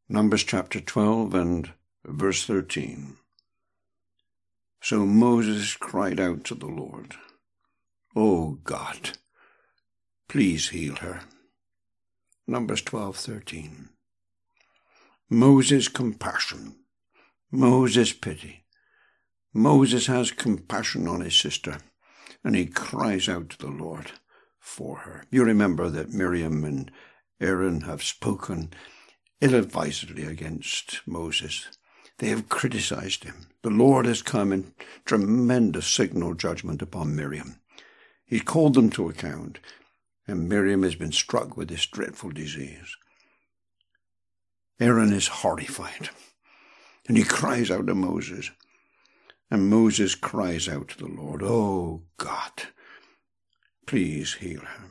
Numbers chapter 12 and verse 13. So Moses cried out to the Lord, "O God, please heal her." Numbers 12:13. Moses' compassion. Moses' pity. Moses has compassion on his sister, and he cries out to the Lord for her. You remember that Miriam and Aaron have spoken ill-advisedly against Moses. They have criticized him. The Lord has come in tremendous signal judgment upon Miriam. He's called them to account, and Miriam has been struck with this dreadful disease. Aaron is horrified, and he cries out to Moses. And Moses cries out to the Lord, "Oh God, please heal her."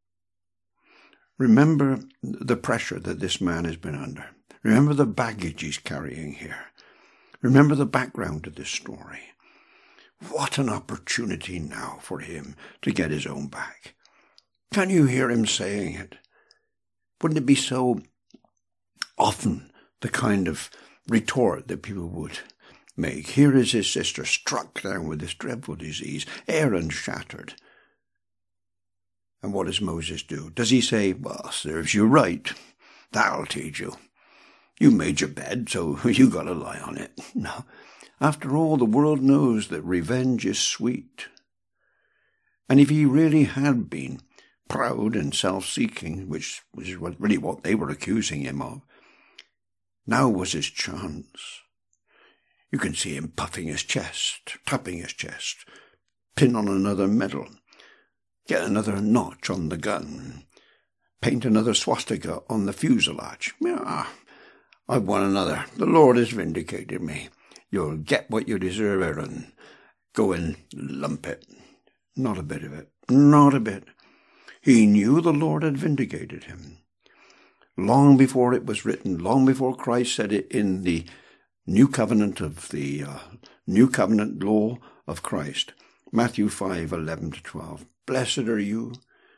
Remember the pressure that this man has been under. Remember the baggage he's carrying here. Remember the background to this story. What an opportunity now for him to get his own back. Can you hear him saying it? Wouldn't it be so often the kind of retort that people would make? Here is his sister struck down with this dreadful disease, Aaron shattered. And what does Moses do? Does he say, "Well, serves you right. That'll teach you. You made your bed, so you got to lie on it"? No. After all, the world knows that revenge is sweet. And if he really had been proud and self-seeking, which is really what they were accusing him of, now was his chance. You can see him puffing his chest, tapping his chest, pin on another medal, get another notch on the gun, paint another swastika on the fuselage. I've won another. The Lord has vindicated me. You'll get what you deserve, Aaron. Go and lump it. Not a bit of it. Not a bit. He knew the Lord had vindicated him. Long before it was written, long before Christ said it in the New Covenant of the New Covenant law of Christ. Matthew 5:11-12. Blessed are you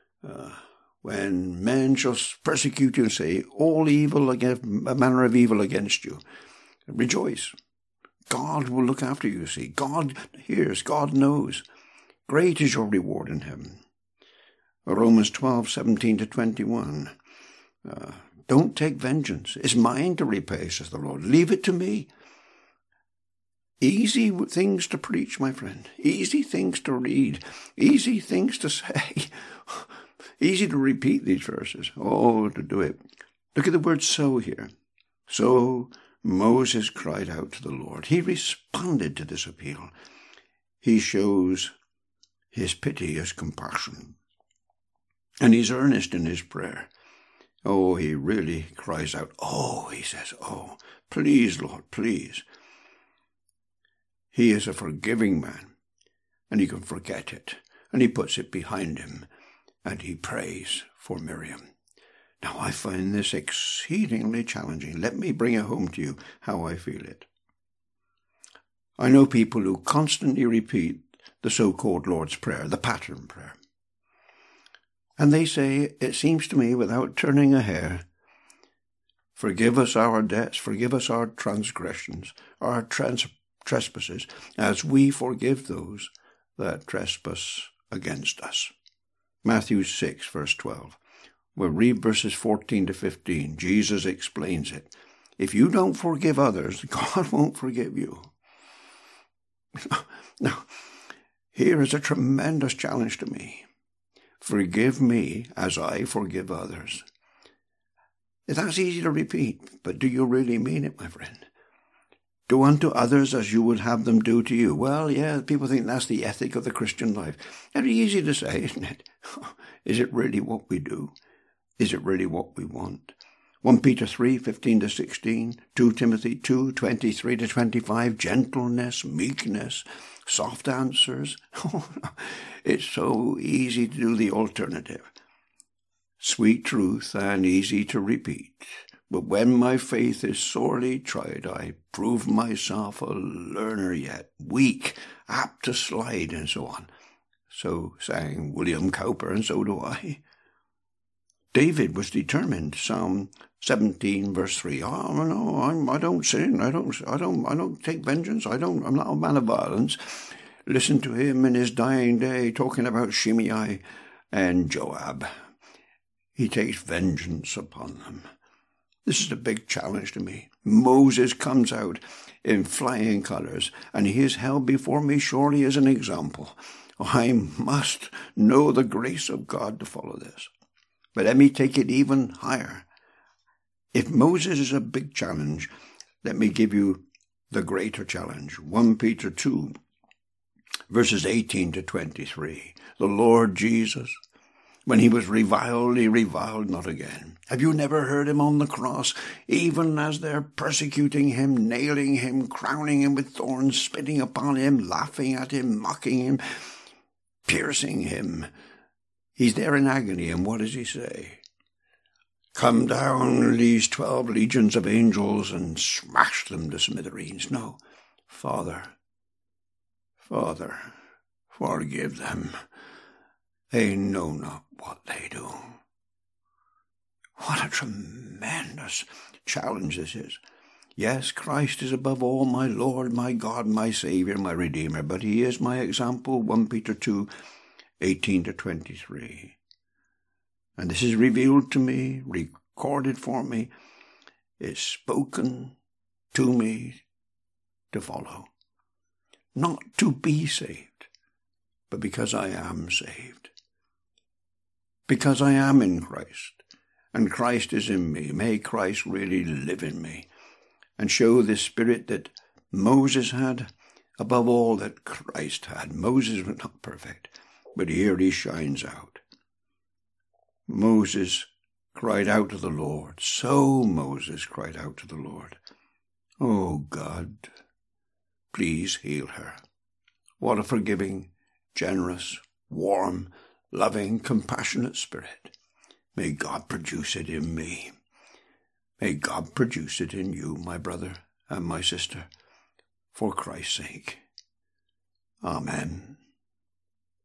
when men shall persecute you and say all evil against a manner of evil against you. Rejoice. God will look after you, see. God hears, God knows. Great is your reward in heaven. Romans 12:17-21. Don't take vengeance. It's mine to repay, says the Lord. Leave it to me. Easy things to preach, my friend. Easy things to read. Easy things to say. Easy to repeat these verses. Oh, to do it. Look at the word "so" here. So Moses cried out to the Lord. He responded to this appeal. He shows his pity, his compassion. And he's earnest in his prayer. Oh, he really cries out. Oh, he says, "Oh, please, Lord, please." He is a forgiving man, and he can forget it, and he puts it behind him, and he prays for Miriam. Now, I find this exceedingly challenging. Let me bring it home to you how I feel it. I know people who constantly repeat the so-called Lord's Prayer, the pattern prayer. And they say, it seems to me, without turning a hair, "Forgive us our debts, forgive us our transgressions, our trespasses, as we forgive those that trespass against us." Matthew 6:12. We'll read verses 14-15. Jesus explains it. If you don't forgive others, God won't forgive you. Now, here is a tremendous challenge to me. Forgive me as I forgive others. That's easy to repeat, but do you really mean it, my friend? Do unto others as you would have them do to you. Well, yeah, people think that's the ethic of the Christian life. Very easy to say, isn't it? Is it really what we do? Is it really what we want? 1 Peter 3:15-16, 2 Timothy 2:23-25, gentleness, meekness, soft answers. It's so easy to do the alternative. Sweet truth and easy to repeat. But when my faith is sorely tried, I prove myself a learner yet, weak, apt to slide, and so on. So sang William Cowper, and so do I. David was determined. Psalm 17 verse 3. Oh no, I don't sin. I don't take vengeance. I'm not a man of violence. Listen to him in his dying day talking about Shimei and Joab. He takes vengeance upon them. This is a big challenge to me. Moses comes out in flying colors, and he is held before me surely as an example. I must know the grace of God to follow this. But let me take it even higher. If Moses is a big challenge, let me give you the greater challenge. 1 Peter 2, verses 18 to 23. The Lord Jesus, when he was reviled, he reviled not again. Have you never heard him on the cross, even as they're persecuting him, nailing him, crowning him with thorns, spitting upon him, laughing at him, mocking him, piercing him? He's there in agony, and what does he say? Come down, these 12 legions of angels, and smash them to smithereens. No, Father, forgive them. They know not what they do. What a tremendous challenge this is. Yes, Christ is above all, my Lord, my God, my Savior, my Redeemer, but he is my example, 1 Peter 2, 18 to 23. And this is revealed to me, recorded for me, is spoken to me to follow. Not to be saved, but because I am saved. Because I am in Christ, and Christ is in me. May Christ really live in me and show the spirit that Moses had, above all that Christ had. Moses was not perfect, but here he shines out. Moses cried out to the Lord. So Moses cried out to the Lord. Oh God, please heal her. What a forgiving, generous, warm, loving, compassionate spirit. May God produce it in me. May God produce it in you, my brother and my sister, for Christ's sake. Amen.